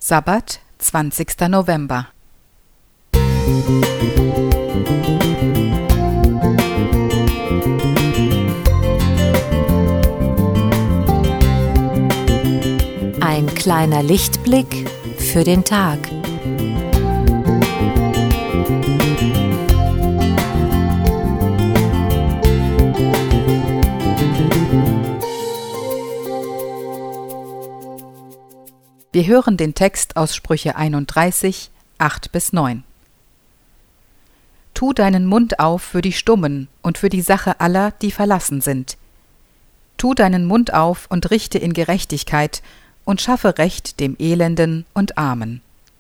Sabbat, 20. November. Ein kleiner Lichtblick für den Tag. Wir hören den Text aus Sprüche 31, 8-9. Tu deinen Mund auf für die Stummen und für die Sache aller, die verlassen sind. Tu deinen Mund auf und richte in Gerechtigkeit und schaffe Recht dem Elenden und Armen.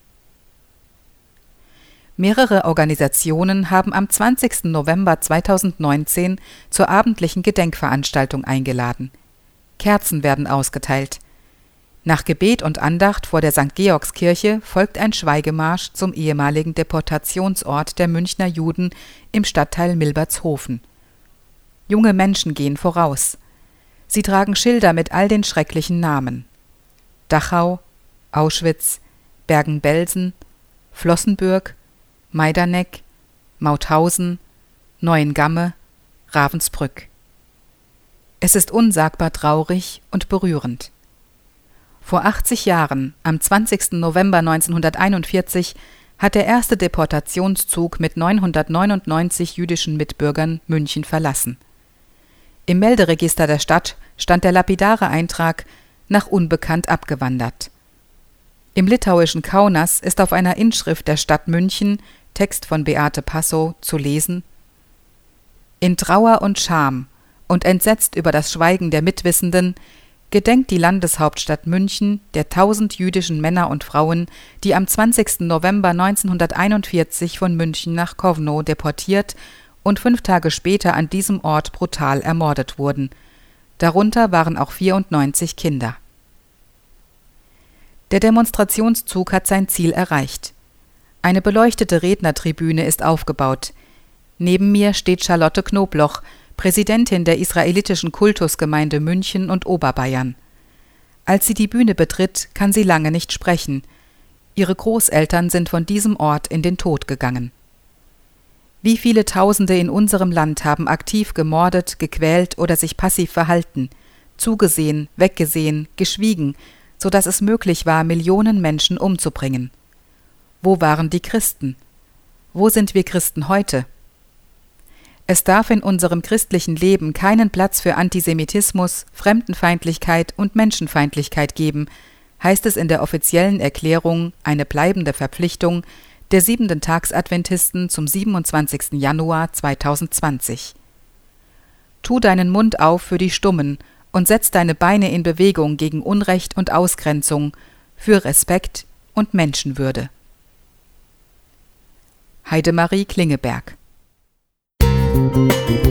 Mehrere Organisationen haben am 20. November 2019 zur abendlichen Gedenkveranstaltung eingeladen. Kerzen werden ausgeteilt. Nach Gebet und Andacht vor der St. Georgskirche folgt ein Schweigemarsch zum ehemaligen Deportationsort der Münchner Juden im Stadtteil Milbertshofen. Junge Menschen gehen voraus. Sie tragen Schilder mit all den schrecklichen Namen: Dachau, Auschwitz, Bergen-Belsen, Flossenbürg, Majdanek, Mauthausen, Neuengamme, Ravensbrück. Es ist unsagbar traurig und berührend. Vor 80 Jahren, am 20. November 1941, hat der erste Deportationszug mit 999 jüdischen Mitbürgern München verlassen. Im Melderegister der Stadt stand der lapidare Eintrag „nach unbekannt abgewandert". Im litauischen Kaunas ist auf einer Inschrift der Stadt München, Text von Beate Passow, zu lesen: In Trauer und Scham und entsetzt über das Schweigen der Mitwissenden gedenkt die Landeshauptstadt München der 1000 jüdischen Männer und Frauen, die am 20. November 1941 von München nach Kowno deportiert und 5 Tage später an diesem Ort brutal ermordet wurden. Darunter waren auch 94 Kinder. Der Demonstrationszug hat sein Ziel erreicht. Eine beleuchtete Rednertribüne ist aufgebaut. Neben mir steht Charlotte Knobloch, Präsidentin der israelitischen Kultusgemeinde München und Oberbayern. Als sie die Bühne betritt, kann sie lange nicht sprechen. Ihre Großeltern sind von diesem Ort in den Tod gegangen. Wie viele Tausende in unserem Land haben aktiv gemordet, gequält oder sich passiv verhalten, zugesehen, weggesehen, geschwiegen, sodass es möglich war, Millionen Menschen umzubringen. Wo waren die Christen? Wo sind wir Christen heute? Es darf in unserem christlichen Leben keinen Platz für Antisemitismus, Fremdenfeindlichkeit und Menschenfeindlichkeit geben, heißt es in der offiziellen Erklärung, eine bleibende Verpflichtung der 7-Tags-Adventisten zum 27. Januar 2020. Tu deinen Mund auf für die Stummen und setz deine Beine in Bewegung gegen Unrecht und Ausgrenzung, für Respekt und Menschenwürde. Heidemarie Klingeberg.